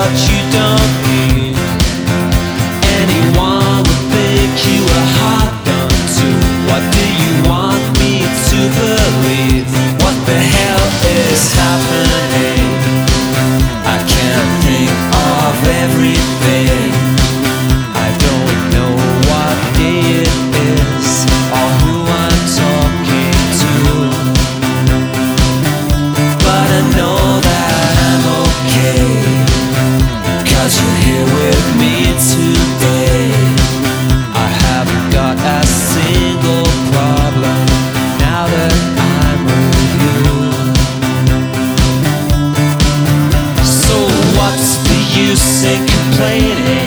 what you don't need. Anyone would think you a hot done too. What do you want me to believe? What the hell is happening? I can't think of everything. I don't know what day it is or who I'm talking to, but I know that I'm okay, 'cause you're here with me today. I haven't got a single problem now that I'm with you. So what's the use in complaining?